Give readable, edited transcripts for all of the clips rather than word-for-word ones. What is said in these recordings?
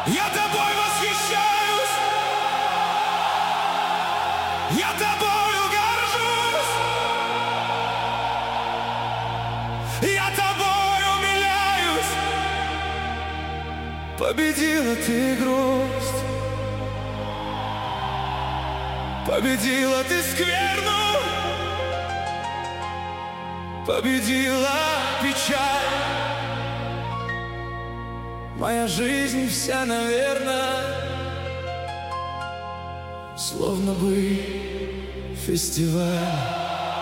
Я тобой восхищаюсь, я тобою горжусь, я тобой умиляюсь. Победила ты грусть, победила ты скверну, победила печаль. Моя жизнь вся, наверное, словно бы фестиваль.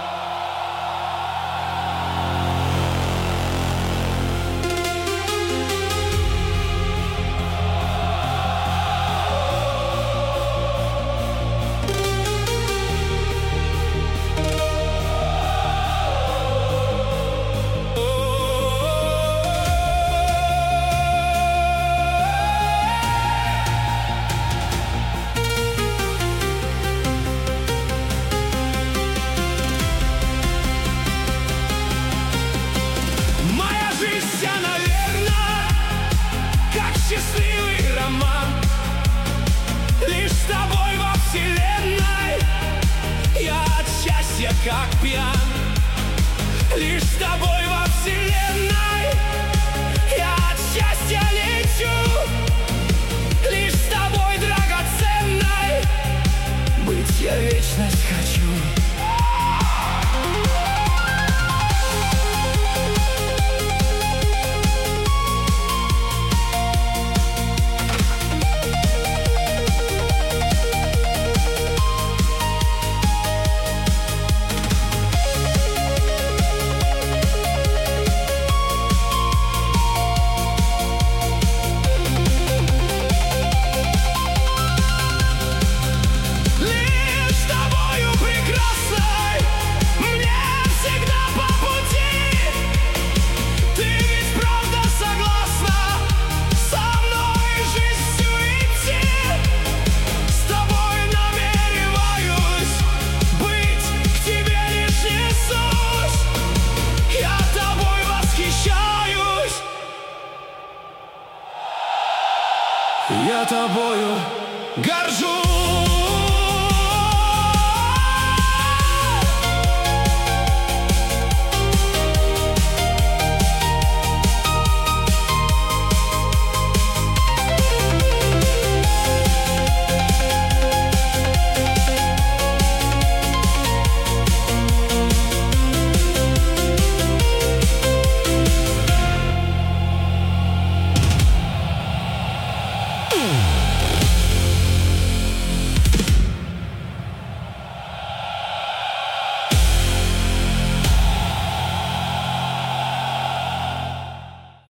Счастливый роман, лишь с тобой во вселенной я от счастья как пьян. Лишь с тобой во вселенной я от счастья лечу. Лишь с тобой драгоценной быть я вечность хочу. Я тобою горжусь.